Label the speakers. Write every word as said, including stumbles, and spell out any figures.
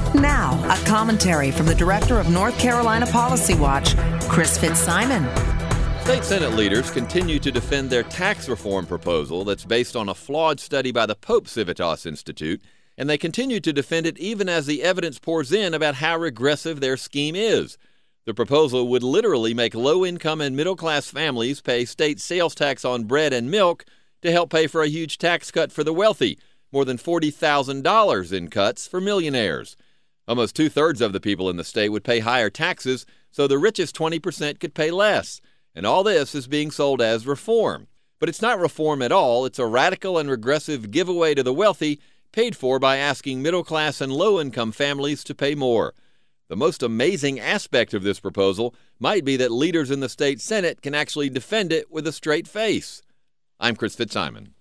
Speaker 1: Now, a commentary from the director of North Carolina Policy Watch, Chris Fitzsimon.
Speaker 2: State Senate leaders continue to defend their tax reform proposal that's based on a flawed study by the Pope Civitas Institute, and they continue to defend it even as the evidence pours in about how regressive their scheme is. The proposal would literally make low-income and middle-class families pay state sales tax on bread and milk to help pay for a huge tax cut for the wealthy, more than forty thousand dollars in cuts for millionaires. Almost two-thirds of the people in the state would pay higher taxes, so the richest twenty percent could pay less. And all this is being sold as reform. But it's not reform at all. It's a radical and regressive giveaway to the wealthy, paid for by asking middle-class and low-income families to pay more. The most amazing aspect of this proposal might be that leaders in the state Senate can actually defend it with a straight face. I'm Chris Fitzsimon.